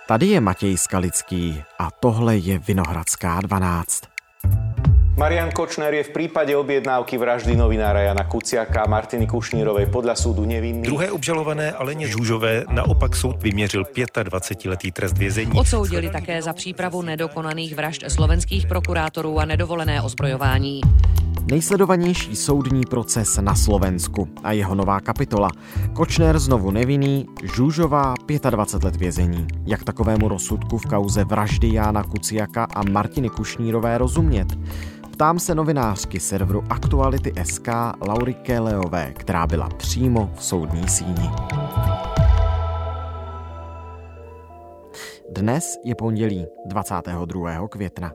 Tady je Matěj Skalický a tohle je Vinohradská 12. Marian Kočner je v prípade objednávky vraždy novinára Jana Kuciaka a Martiny Kušnírovej podľa súdu nevinný. Druhé obžalované Aleně Žužové naopak soud vyměřil 25letý trest vězení. Odsoudili také za přípravu nedokonaných vražd slovenských prokurátorů a nedovolené ozbrojování. Nejsledovanější soudní proces na Slovensku a jeho nová kapitola. Kočner znovu nevinný, Žužová 25 let vězení. Jak takovému rozsudku v kauze vraždy Jána Kuciaka a Martiny Kušnírové rozumět? Ptám se novinářky serveru Aktuality.sk Laury Kéleové, která byla přímo v soudní síni. Dnes je pondělí 22. května.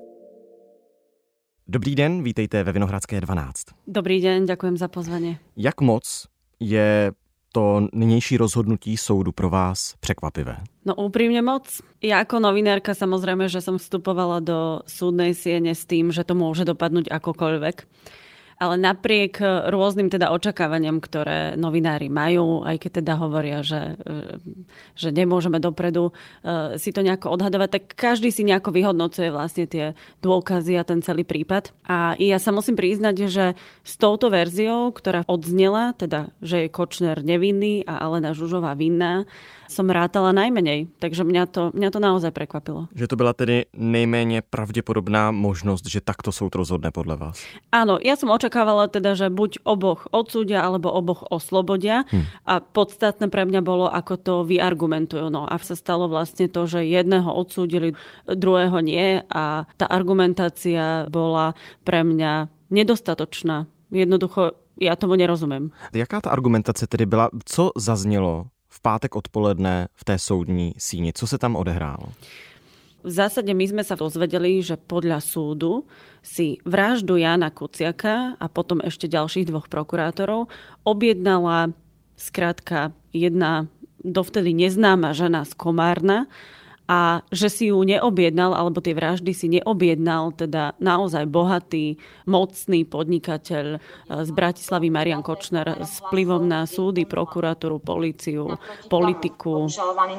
Dobrý den, vítejte ve Vinohradské 12. Dobrý den, ďakujem za pozvanie. Jak moc je to nynější rozhodnutí soudu pro vás překvapivé? No úprimne moc. Ja ako novinárka samozrejme, že som vstupovala do súdnej siene s tým, že to môže dopadnúť akokoľvek. Ale napriek rôznym teda očakávaniam, ktoré novinári majú, aj keď teda hovoria, že nemôžeme dopredu si to nejako odhadovať, tak každý si nejako vyhodnocuje vlastne tie dôkazy a ten celý prípad. A ja sa musím priznať, že s touto verziou, ktorá odznela, teda, že je Kočner nevinný a Alena Žužová vinná, som rátala najmenej, takže mňa to naozaj prekvapilo. Že to byla tedy nejméně pravděpodobná možnost, že takto soud rozhodne podle vás? Áno, ja som očakávala teda, že buď oboch odsúdia, alebo oboch oslobodia. A podstatné pre mňa bolo, ako to vyargumentujú. No a sa stalo vlastne to, že jedného odsúdili, druhého nie a tá argumentácia bola pre mňa nedostatočná. Jednoducho, ja tomu nerozumiem. Jaká ta argumentace tedy byla? Co zaznělo v pátek odpoledne v té soudní síni? Co se tam odehrálo? V zásade my sme sa dozvedeli, že podľa súdu si vraždu Jána Kuciaka a potom ešte ďalších dvoch prokurátorov objednala skrátka jedna dovtedy neznáma žena z Komárna a že si ju neobjednal, alebo tie vraždy si neobjednal teda naozaj bohatý, mocný podnikateľ z Bratislavy Marian Kočner s vplyvom na súdy, prokuratúru, políciu, politiku.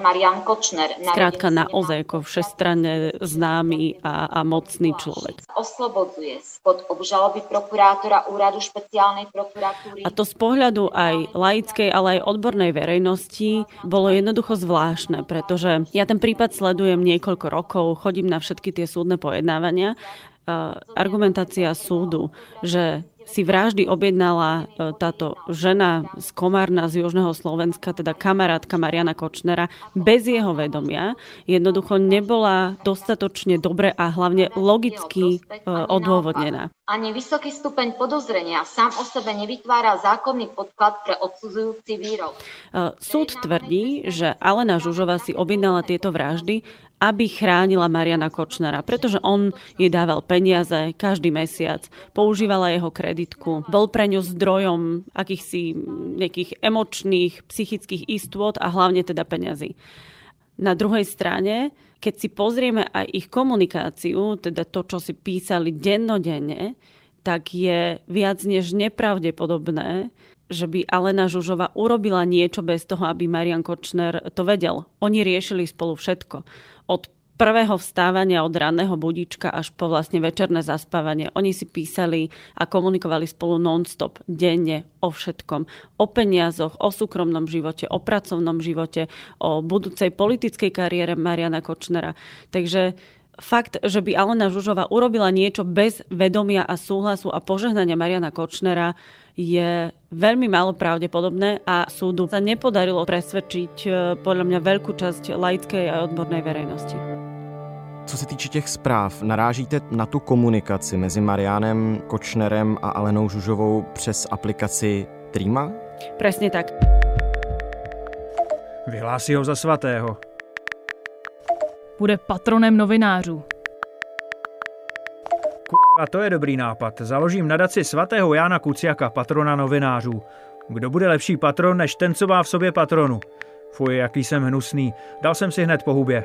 Skrátka naozaj ako všestranne známy a mocný človek. Oslobodzuje spod obžaloby prokurátora úradu špeciálnej prokuratúry. A to z pohľadu aj laickej, ale aj odbornej verejnosti bolo jednoducho zvláštne, pretože ja ten prípad sledujem niekoľko rokov, chodím na všetky tie súdne pojednávania. Argumentácia súdu, že si vraždy objednala táto žena z Komárna z južného Slovenska, teda kamarátka Mariana Kočnera, bez jeho vedomia, jednoducho nebola dostatočne dobre a hlavne logicky odôvodnená. Ani vysoký stupeň podozrenia sám o sebe nevytvára zákonný podklad pre odsudzujúci výrok. Súd tvrdí, že Alena Žužová si objednala tieto vraždy, aby chránila Mariana Kočnera, pretože on jej dával peniaze každý mesiac, používala jeho kreditku, bol pre ňu zdrojom akýchsi nejakých emočných, psychických istôt a hlavne teda peňazí. Na druhej strane, keď si pozrieme aj ich komunikáciu, teda to, čo si písali dennodenne, tak je viac než nepravdepodobné, že by Alena Žužová urobila niečo bez toho, aby Marian Kočner to vedel. Oni riešili spolu všetko. Od prvého vstávania, od ranného budíčka až po vlastne večerné zaspávanie. Oni si písali a komunikovali spolu non-stop, denne, o všetkom. O peniazoch, o súkromnom živote, o pracovnom živote, o budúcej politickej kariére Mariana Kočnera. Takže fakt, že by Alena Žužová urobila niečo bez vedomia a súhlasu a požehnania Mariana Kočnera, je veľmi málo pravdepodobné a súdu sa nepodarilo presvedčiť podľa mňa veľkú časť laickej a odbornej verejnosti. Co se týče těch zpráv, narážíte na tu komunikaci mezi Marianem Kočnerem a Alenou Žužovou přes aplikaci Threema? Presne tak. Vyhlásí ho za svatého. Bude patronem novinářů. A to je dobrý nápad. Založím nadaci svatého Jána Kuciaka, patrona novinářů. Kdo bude lepší patron, než ten, co má v sobě patronu? Fuj, jaký jsem hnusný. Dal jsem si hned po hubě.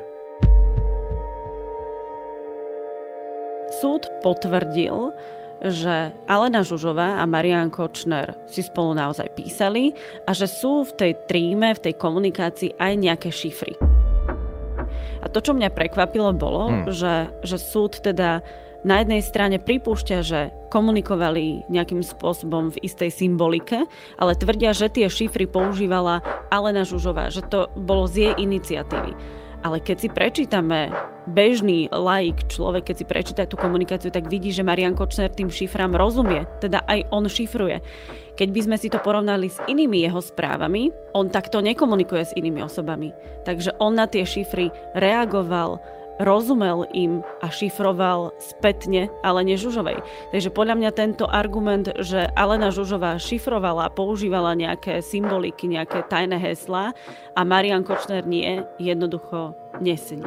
Súd potvrdil, že Alena Žužová a Marian Kočner si spolu naozaj písali a že sú v tej Threeme, v tej komunikácii aj nejaké šifry. A to, čo mňa prekvapilo, bolo, že súd teda na jednej strane pripúšťa, že komunikovali nejakým spôsobom v istej symbolike, ale tvrdia, že tie šifry používala Alena Žužová, že to bolo z jej iniciatívy. Ale keď si prečítame, bežný laik človek, keď si prečíta tú komunikáciu, tak vidí, že Marian Kočner tým šifrám rozumie, teda aj on šifruje. Keď by sme si to porovnali s inými jeho správami, on takto nekomunikuje s inými osobami. Takže on na tie šifry reagoval, rozumel im a šifroval spätne Alene Žužovej. Takže podľa mňa tento argument, že Alena Žužová šifrovala, používala nejaké symboliky, nejaké tajné heslá a Marian Kočner nie, jednoducho nesedí.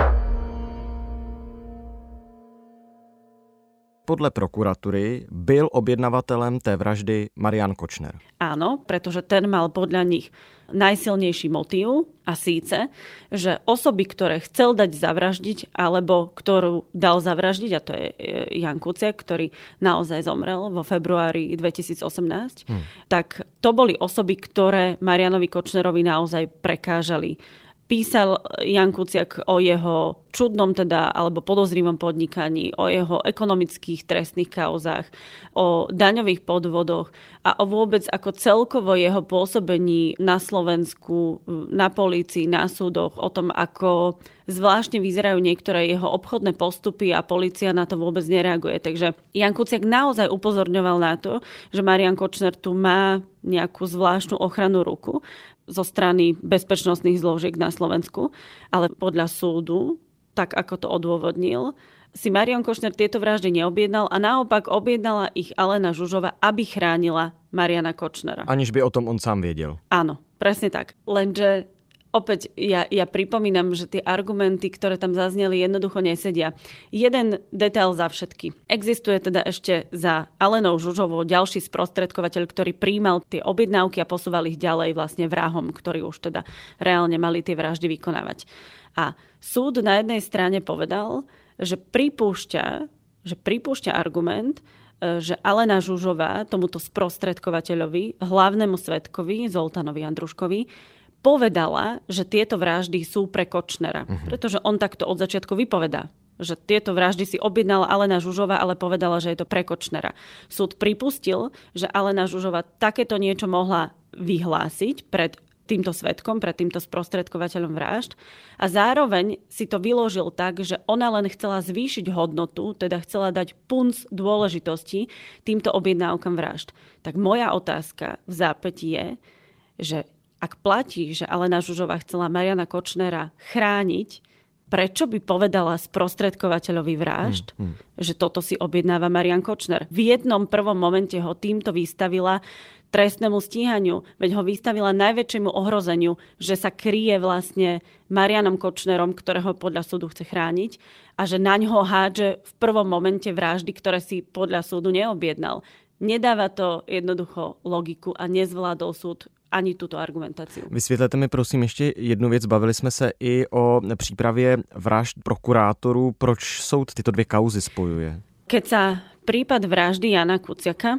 Podle prokuratury byl objednavatelem té vraždy Marian Kočner. Áno, pretože ten mal podľa nich najsilnejší motív a síce, že osoby, ktoré chcel dať zavraždiť alebo ktorú dal zavraždiť, a to je Ján Kuciak, ktorý naozaj zomrel vo februári 2018, tak to boli osoby, ktoré Marianovi Kočnerovi naozaj prekážali. Písal Ján Kuciak o jeho čudnom alebo podozrivom podnikaní, o jeho ekonomických trestných kauzách, o daňových podvodoch a o vôbec ako celkovo jeho pôsobení na Slovensku, na polícii, na súdoch, o tom, ako zvláštne vyzerajú niektoré jeho obchodné postupy a polícia na to vôbec nereaguje. Takže Ján Kuciak naozaj upozorňoval na to, že Marian Kočner tu má nejakú zvláštnu ochrannú ruku zo strany bezpečnostných zložiek na Slovensku, ale podľa súdu, tak ako to odôvodnil, si Marian Kočner tieto vraždy neobjednal a naopak objednala ich Alena Žužová, aby chránila Mariana Kočnera. Aniž by o tom on sám vedel. Áno, presne tak. Lenže opäť ja pripomínam, že tie argumenty, ktoré tam zazneli, jednoducho nesedia. Jeden detail za všetky. Existuje teda ešte za Alenou Žužovou ďalší sprostredkovateľ, ktorý prijímal tie objednávky a posúval ich ďalej vlastne vrahom, ktorí už teda reálne mali tie vraždy vykonávať. A súd na jednej strane povedal, že pripúšťa argument, že Alena Žužová tomuto sprostredkovateľovi, hlavnému svedkovi Zoltánovi Andruškovi, povedala, že tieto vraždy sú pre Kočnera. Pretože on takto od začiatku vypovedá, že tieto vraždy si objednala Alena Žužová, ale povedala, že je to pre Kočnera. Súd pripustil, že Alena Žužová takéto niečo mohla vyhlásiť pred týmto svedkom, pred týmto sprostredkovateľom vražd a zároveň si to vyložil tak, že ona len chcela zvýšiť hodnotu, teda chcela dať punc dôležitosti týmto objednávkam vražd. Tak moja otázka v zápäti je, že ak platí, že Alena Žužová chcela Mariana Kočnera chrániť, prečo by povedala sprostredkovateľovi vražd, že toto si objednáva Marian Kočner? V jednom prvom momente ho týmto vystavila trestnému stíhaniu, veď ho vystavila najväčšiemu ohrozeniu, že sa kryje vlastne Marianom Kočnerom, ktorého podľa súdu chce chrániť a že naňho hádže v prvom momente vraždy, ktoré si podľa súdu neobjednal. Nedáva to jednoducho logiku a nezvládol súd ani túto argumentáciu. Vysvětlete mi prosím ještě jednu věc. Bavili jsme se i o přípravě vražd prokurátorů. Proč soud tyto dvě kauzy spojuje? Keď sa prípad vraždy Jána Kuciaka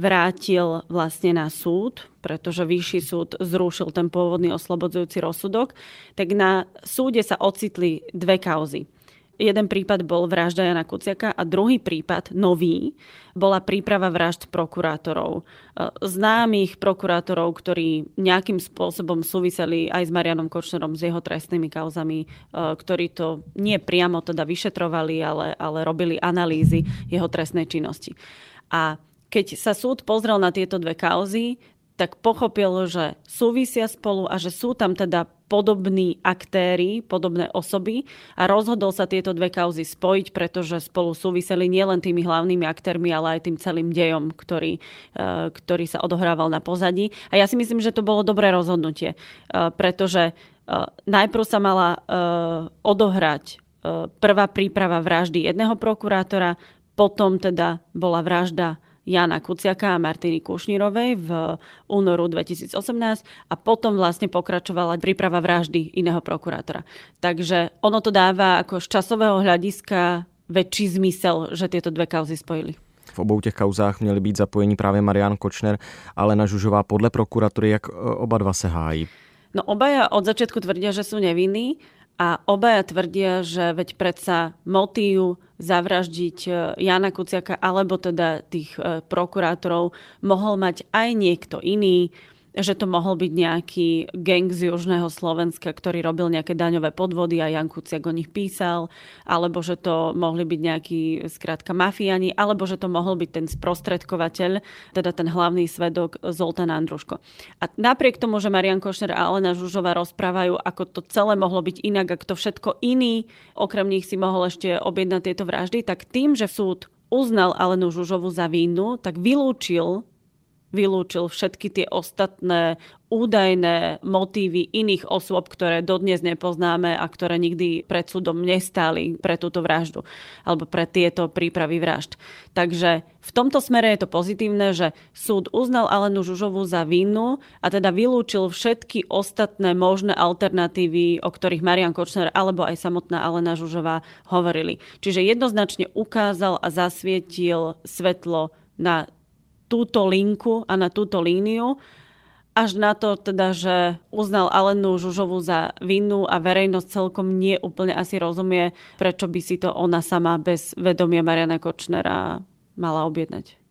vrátil vlastne na súd, pretože vyšší súd zrušil ten pôvodný oslobodzujúci rozsudok, tak na súde sa ocitli dve kauzy. Jeden prípad bol vražda Jána Kuciaka a druhý prípad, nový, bola príprava vražd prokurátorov. Známych prokurátorov, ktorí nejakým spôsobom súviseli aj s Marianom Kočnerom, s jeho trestnými kauzami, ktorí to nie priamo teda vyšetrovali, ale robili analýzy jeho trestnej činnosti. A keď sa súd pozrel na tieto dve kauzy, tak pochopil, že súvisia spolu a že sú tam teda podobní aktéri, podobné osoby a rozhodol sa tieto dve kauzy spojiť, pretože spolu súviseli nielen tými hlavnými aktérmi, ale aj tým celým dejom, ktorý sa odohrával na pozadí. A ja si myslím, že to bolo dobré rozhodnutie, pretože najprv sa mala odohrať prvá príprava vraždy jedného prokurátora, potom teda bola vražda Jána Kuciaka a Martiny Kušnírovej v únoru 2018 a potom vlastne pokračovala príprava vraždy iného prokurátora. Takže ono to dáva ako z časového hľadiska väčší zmysel, že tieto dve kauzy spojili. V obou těch kauzách měli být zapojení právě Marian Kočner a Alena Žužová. Podle prokuratury, jak oba dva se hájí? No obaja od začiatku tvrdia, že sú nevinní A obaja tvrdia, že veď predsa motív zavraždiť Jána Kuciaka alebo teda tých prokurátorov mohol mať aj niekto iný, že to mohol byť nejaký gang z južného Slovenska, ktorý robil nejaké daňové podvody a Ján Kuciak o nich písal, alebo že to mohli byť nejakí skrátka mafiáni, alebo že to mohol byť ten sprostredkovateľ, teda ten hlavný svedok Zoltán Andruško. A napriek tomu, že Marian Kočner a Alena Žužová rozprávajú, ako to celé mohlo byť inak, ako to všetko iný, okrem nich si mohol ešte objednať tieto vraždy, tak tým, že súd uznal Alenu Žužovu za vinnu, tak vylúčil všetky tie ostatné údajné motívy iných osôb, ktoré dodnes nepoznáme a ktoré nikdy pred súdom nestáli pre túto vraždu alebo pre tieto prípravy vražd. Takže v tomto smere je to pozitívne, že súd uznal Alenu Žužovú za vinnu a teda vylúčil všetky ostatné možné alternatívy, o ktorých Marian Kočner alebo aj samotná Alena Žužová hovorili. Čiže jednoznačne ukázal a zasvietil svetlo na túto linku a na túto líniu, až na to teda, že uznal Alenu Žužovú za vinnu a verejnosť celkom nie úplne asi rozumie, prečo by si to ona sama bez vedomia Mariana Kočnera mala objednať.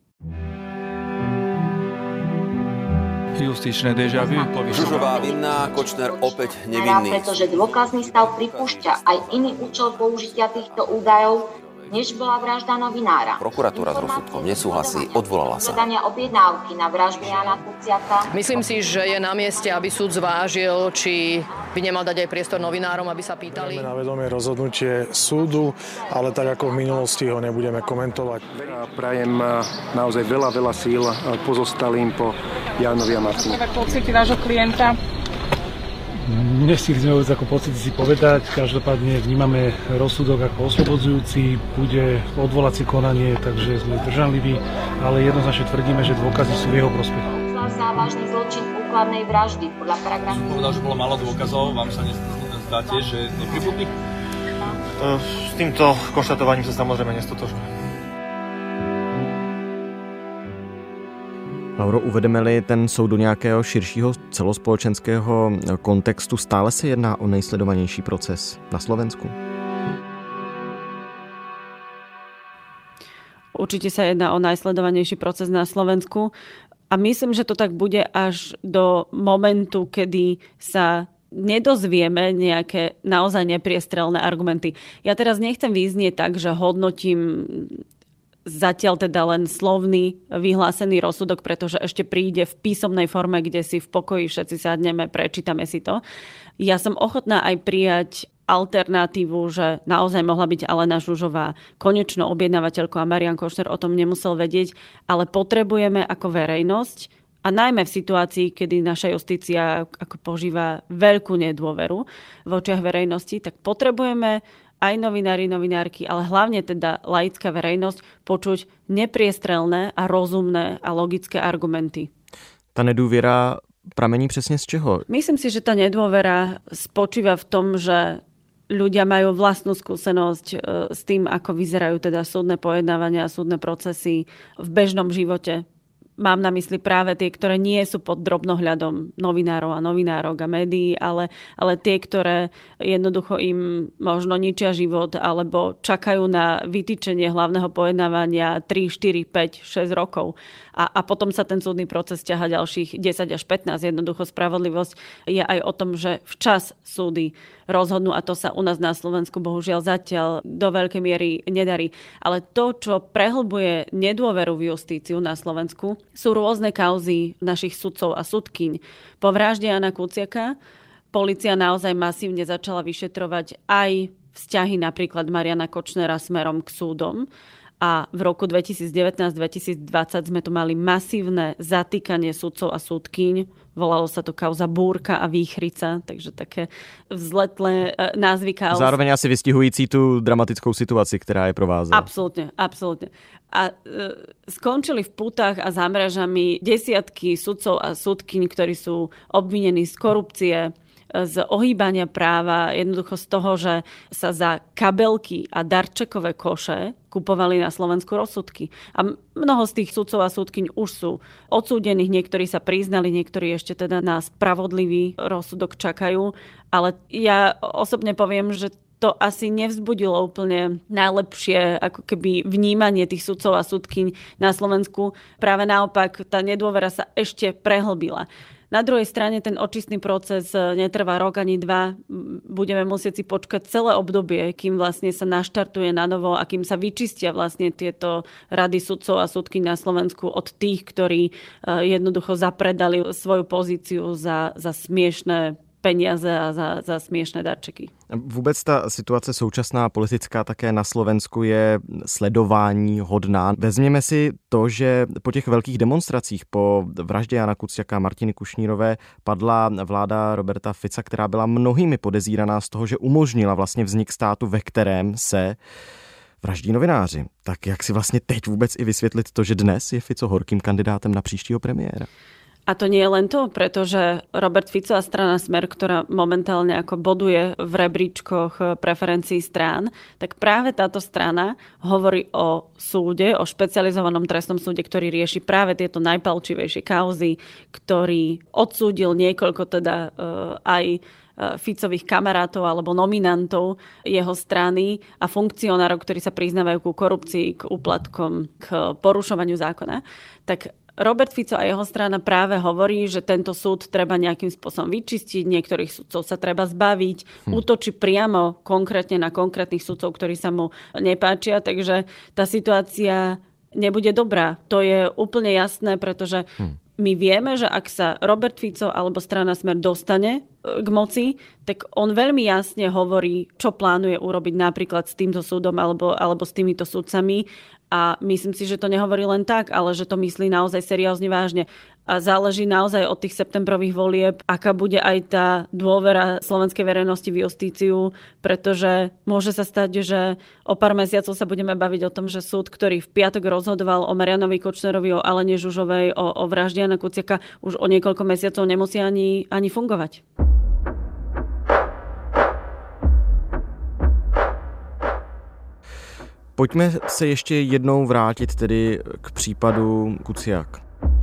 Justičné déjà vu. Žužová vinná, Kočner opäť nevinný. Pretože dôkazný stav pripúšťa aj iný účel použitia týchto údajov, než bola vražda novinára. Prokuratúra s rozsudkom nesúhlasí, odvolala sa. Zadania objednávky na vraždu Jána Kuciaka. Myslím si, že je na mieste, aby súd zvážil, či by nemal dať aj priestor novinárom, aby sa pýtali. Berieme na vedomie rozhodnutie súdu, ale tak ako v minulosti ho nebudeme komentovať. Prajem naozaj veľa síl pozostalým po Jánovi a Martine. Pocity vášho klienta? Nechceme vôbec ako pocity si povedať, každopádne vnímame rozsudok ako oslobodzujúci, bude odvolacie konanie, takže sme zdržanliví, ale jednoznačne tvrdíme, že dôkazy sú v jeho prospech. Závažný zločin úkladnej vraždy podľa paragrafu. Povedal, že bolo málo dôkazov, vám sa zdá tiež, že nepripúdnych? S týmto konštatovaním sa samozrejme nestotožňujem. Lauro, uvedeme-li ten soud do nějakého širšího celospolečenského kontextu, stále se jedná o nejsledovanější proces na Slovensku? Určite sa jedná o najsledovanejší proces na Slovensku a myslím, že to tak bude až do momentu, kedy sa nedozvieme nejaké naozaj nepriestrelné argumenty. Ja teraz nechcem vyznieť tak, že hodnotím zatiaľ teda len slovný vyhlásený rozsudok, pretože ešte príde v písomnej forme, kde si v pokoji všetci sadneme, prečítame si to. Ja som ochotná aj prijať alternatívu, že naozaj mohla byť Alena Žužová konečnou objednávateľkou a Marian Kočner o tom nemusel vedieť, ale potrebujeme ako verejnosť a najmä v situácii, kedy naša justícia ako požíva veľkú nedôveru v očiach verejnosti, tak potrebujeme aj novinári, novinárky, ale hlavne teda laická verejnosť počuť nepriestrelné a rozumné a logické argumenty. Ta nedôvera pramení přesně z čeho? Myslím si, že tá nedôvera spočíva v tom, že ľudia majú vlastnú skúsenosť s tým, ako vyzerajú teda súdne pojednávania a súdne procesy v bežnom živote. Mám na mysli práve tie, ktoré nie sú pod drobnohľadom novinárov a novinárok a médií, ale tie, ktoré jednoducho im možno ničia život alebo čakajú na vytýčenie hlavného pojednávania 3, 4, 5, 6 rokov. A potom sa ten súdny proces ťaha ďalších 10 až 15. Jednoducho spravodlivosť je aj o tom, že včas súdy rozhodnú a to sa u nás na Slovensku bohužiaľ zatiaľ do veľkej miery nedarí. Ale to, čo prehlbuje nedôveru v justíciu na Slovensku, sú rôzne kauzy našich sudcov a sudkyň. Po vražde Jána Kuciaka polícia naozaj masívne začala vyšetrovať aj vzťahy napríklad Mariana Kočnera smerom k súdom. A v roku 2019-2020 sme tu mali masívne zatýkanie sudcov a sudkyň. Volalo sa to kauza Búrka a Výchrica, takže také vzletlé názvy kauz. Zároveň asi vystihující tu dramatickou situaci, která je provázela. Absolútne. A skončili v putách a za mrežami desiatky sudcov a sudkyň, ktorí sú obvinení z korupcie, z ohýbania práva, jednoducho z toho, že sa za kabelky a darčekové koše kupovali na Slovensku rozsudky. A mnoho z tých sudcov a súdkyň už sú odsúdených, niektorí sa priznali, niektorí ešte teda na spravodlivý rozsudok čakajú. Ale ja osobne poviem, že to asi nevzbudilo úplne najlepšie ako keby vnímanie tých sudcov a sudkyň na Slovensku. Práve naopak, tá nedôvera sa ešte prehlbila. Na druhej strane ten očistný proces netrvá rok ani 2. Budeme musieť si počkať celé obdobie, kým vlastne sa naštartuje na novo a kým sa vyčistia vlastne tieto rady sudcov a sudkyň na Slovensku od tých, ktorí jednoducho zapredali svoju pozíciu za smiešné peniaze a za smiešné darčeky. Vůbec ta situace současná politická také na Slovensku je sledování hodná. Vezměme si to, že po těch velkých demonstracích po vraždě Jana Kuciaka a Martiny Kušnírové padla vláda Roberta Fica, která byla mnohými podezíraná z toho, že umožnila vlastně vznik státu, ve kterém se vraždí novináři. Tak jak si vlastně teď vůbec i vysvětlit to, že dnes je Fico horkým kandidátem na příštího premiéra? A to nie je len to, pretože Robert Fico a strana Smer, ktorá momentálne ako boduje v rebríčkoch preferencií strán, tak práve táto strana hovorí o súde, o špecializovanom trestnom súde, ktorý rieši práve tieto najpalčivejšie kauzy, ktorý odsúdil niekoľko teda aj Ficových kamarátov alebo nominantov jeho strany a funkcionárov, ktorí sa priznávajú ku korupcii, k úplatkom, k porušovaniu zákona. Tak Robert Fico a jeho strana práve hovorí, že tento súd treba nejakým spôsobom vyčistiť, niektorých sudcov sa treba zbaviť, útočí priamo konkrétne na konkrétnych sudcov, ktorí sa mu nepáčia, takže tá situácia nebude dobrá. To je úplne jasné, pretože my vieme, že ak sa Robert Fico alebo strana Smer dostane k moci, tak on veľmi jasne hovorí, čo plánuje urobiť napríklad s týmto súdom alebo s týmito sudcami. A myslím si, že to nehovorí len tak, ale že to myslí naozaj seriózne vážne. A záleží naozaj od tých septembrových volieb, aká bude aj tá dôvera slovenskej verejnosti v justíciu, pretože môže sa stať, že o pár mesiacov sa budeme baviť o tom, že súd, ktorý v piatok rozhodoval o Marianovi Kočnerovi, o Alene Žužovej, o vražde Jana Kuciaka, už o niekoľko mesiacov nemusí ani fungovať. Pojďme se ještě jednou vrátit tedy k případu Kuciak.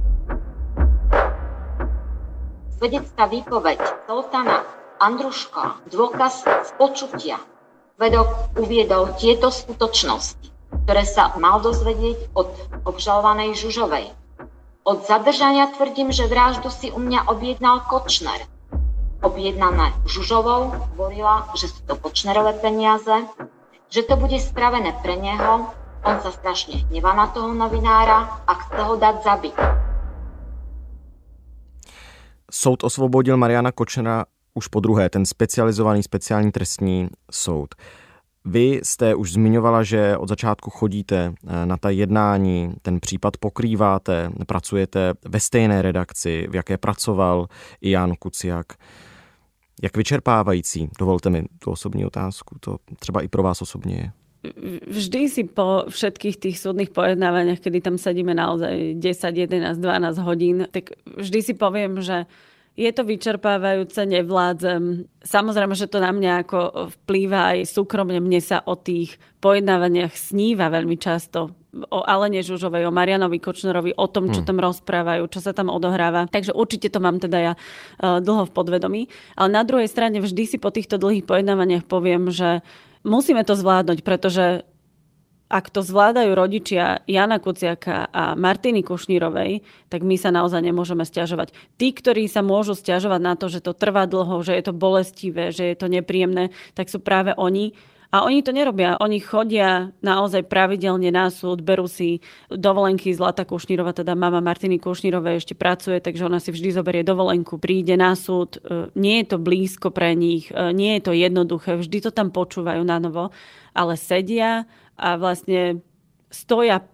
Svedecká výpoveď Zoltána Andruška, dôkaz z počutia. Svedok uviedol tieto skutočnosti, ktoré sa mal dozvedieť od obžalovanej Žužovej. Od zadržania tvrdím, že vraždu si u mňa objednal Kočner. Objednané Žužovou hovorila, že sú to Kočnerové peniaze, že to bude spravené pre neho, on sa strašne hnevá na toho novinára a chce ho dať zabiť. Soud osvobodil Mariana Kočnera už po druhé, ten speciální trestní soud. Vy jste už zmiňovala, že od začátku chodíte na ta jednání, ten případ pokrýváte, pracujete ve stejné redakci, v jaké pracoval i Jan Kuciak. Jak vyčerpávající, dovolte mi tu osobní otázku, to třeba i pro vás osobně je? Vždy si po všetkých tých súdnych pojednávaniach, kedy tam sedíme naozaj 10, 11, 12 hodín, tak vždy si poviem, že je to vyčerpávajúce, nevládzem. Samozrejme, že to na mňa ako vplýva aj súkromne. Mne sa o tých pojednávaniach sníva veľmi často. O Alene Žužovej, o Marianovi Kočnerovi, o tom, čo tam rozprávajú, čo sa tam odohráva. Takže určite to mám teda ja dlho v podvedomí. Ale na druhej strane vždy si po týchto dlhých pojednávaniach poviem, že musíme to zvládnuť, pretože ak to zvládajú rodičia Jana Kuciaka a Martiny Kušnírovej, tak my sa naozaj nemôžeme sťažovať. Tí, ktorí sa môžu sťažovať na to, že to trvá dlho, že je to bolestivé, že je to nepríjemné, tak sú práve oni. A oni to nerobia. Oni chodia naozaj pravidelne na súd, berú si dovolenky. Zlata Kušnírova, teda mama Martiny Kušnírovej, ešte pracuje, takže ona si vždy zoberie dovolenku, príde na súd. Nie je to blízko pre nich, nie je to jednoduché, vždy to tam počúvajú na novo, ale sedia a vlastne stoja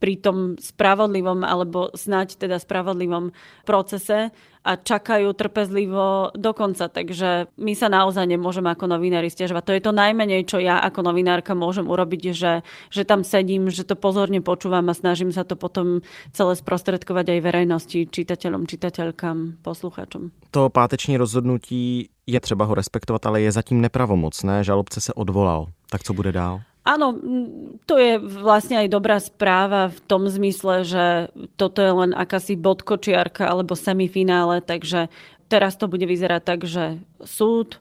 pri tom spravodlivom alebo snáď teda spravodlivom procese a čakajú trpezlivo do konca. Takže my sa naozaj nemôžeme ako novinári sťažovať. To je to najmenej, čo ja ako novinárka môžem urobiť, že tam sedím, že to pozorne počúvam a snažím sa to potom celé sprostredkovať aj verejnosti, čitateľom, čitateľkám, posluchačom. To páteční rozhodnutí je třeba ho respektovat, ale je zatím nepravomocné. Žalobce se odvolal. Tak co bude dál? Áno, to je vlastne aj dobrá správa v tom zmysle, že toto je len akási bodkočiarka alebo semifinále, takže teraz to bude vyzerať tak, že súd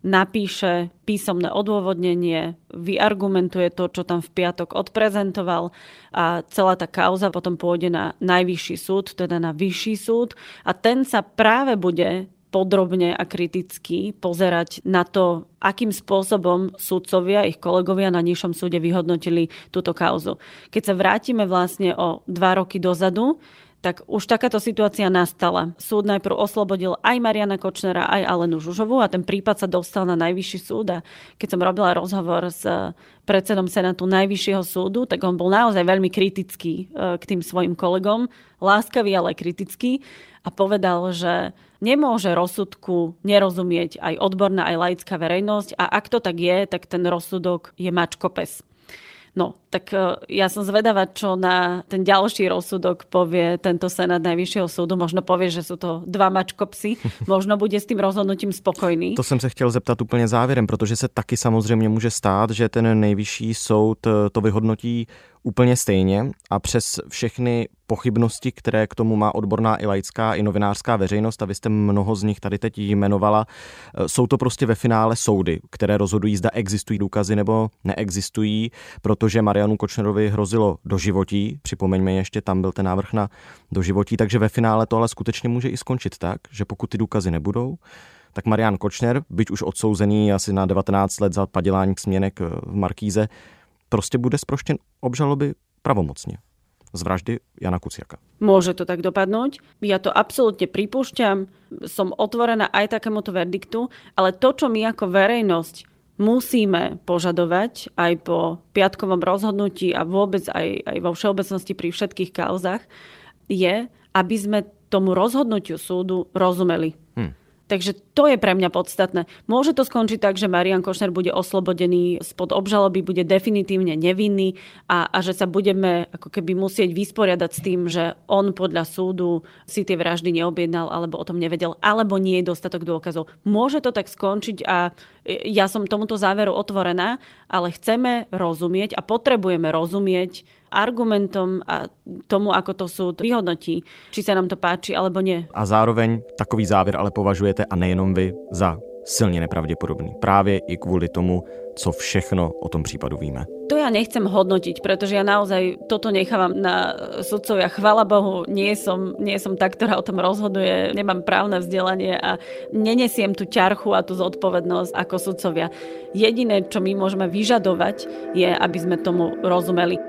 napíše písomné odôvodnenie, vyargumentuje to, čo tam v piatok odprezentoval a celá tá kauza potom pôjde na najvyšší súd, teda na vyšší súd a ten sa práve bude podrobne a kriticky pozerať na to, akým spôsobom sudcovia, ich kolegovia na nižšom súde vyhodnotili túto kauzu. Keď sa vrátime vlastne o 2 roky dozadu, tak už takáto situácia nastala. Súd najprv oslobodil aj Mariana Kočnera, aj Alenu Žužovú a ten prípad sa dostal na najvyšší súd. A keď som robila rozhovor s predsedom Senátu najvyššieho súdu, tak on bol naozaj veľmi kritický k tým svojim kolegom, láskavý, ale kritický a povedal, že nemôže rozsudku nerozumieť aj odborná, aj laická verejnosť a ak to tak je, tak ten rozsudok je mačkopes. No, tak ja som zvedavá, čo na ten ďalší rozsudok povie tento Senát najvyššieho súdu. Možno povie, že sú to 2 mačkopsy. Možno bude s tým rozhodnutím spokojný. To jsem se chtěl zeptat úplně závěrem, protože se taky samozřejmě může stát, že ten nejvyšší soud to vyhodnotí úplně stejně a přes všechny pochybnosti, které k tomu má odborná i laická i novinářská veřejnost, a vy jste mnoho z nich tady teď jmenovala, jsou to prostě ve finále soudy, které rozhodují, zda existují důkazy nebo neexistují, protože Marianu Kočnerovi hrozilo doživotí, připomeňme ještě, tam byl ten návrh na doživotí, takže ve finále to ale skutečně může i skončit tak, že pokud ty důkazy nebudou, tak Marian Kočner, byť už odsouzený asi na 19 let za padělání směnek v Markíze, prostě bude zproštěn obžaloby pravomocne z vraždy Jana Kuciaka. Môže to tak dopadnúť. Ja to absolútne pripúšťam. Som otvorená aj takémuto verdiktu, ale to, čo my ako verejnosť musíme požadovať aj po piatkovom rozhodnutí a vôbec aj vo všeobecnosti pri všetkých kauzách, je, aby sme tomu rozhodnutiu súdu rozumeli. Takže to je pre mňa podstatné. Môže to skončiť tak, že Marian Kočner bude oslobodený spod obžaloby, bude definitívne nevinný a že sa budeme ako keby musieť vysporiadať s tým, že on podľa súdu si tie vraždy neobjednal alebo o tom nevedel, alebo nie je dostatok dôkazov. Môže to tak skončiť a ja som tomuto záveru otvorená, ale chceme rozumieť a potrebujeme rozumieť argumentom a tomu, ako to súd vyhodnotí, či sa nám to páči, alebo nie. A zároveň takový závěr ale považujete, a nejenom vy, za silně nepravděpodobný. Právě i kvůli tomu, co všechno o tom případu víme. To ja nechcem hodnotiť, pretože ja naozaj toto nechávam na sudcovia. Chvála Bohu, nie som tá, ktorá o tom rozhoduje, nemám právne vzdelanie a nenesiem tú ťarchu a tú zodpovednosť ako sudcovia. Jediné, čo my môžeme vyžadovať, je, aby sme tomu rozumeli.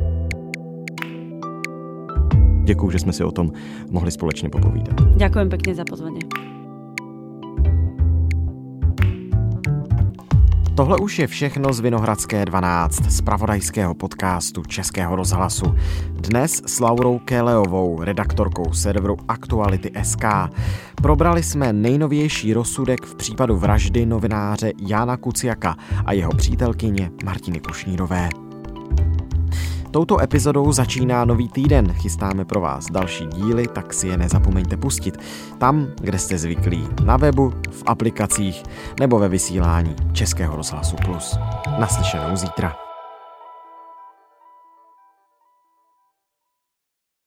Děkuju, že jsme si o tom mohli společně popovídat. Ďakujem pekne za pozvanie. Tohle už je všechno z Vinohradské 12, z pravodajského podcastu Českého rozhlasu. Dnes s Laurou Kéleovou, redaktorkou serveru Aktuality.sk. Probrali jsme nejnovější rozsudek v případu vraždy novináře Jána Kuciaka a jeho přítelkyně Martiny Kušnírové. Touto epizodou začíná nový týden, chystáme pro vás další díly, tak si je nezapomeňte pustit tam, kde jste zvyklí, na webu, v aplikacích nebo ve vysílání Českého rozhlasu Plus. Naslyšenou zítra.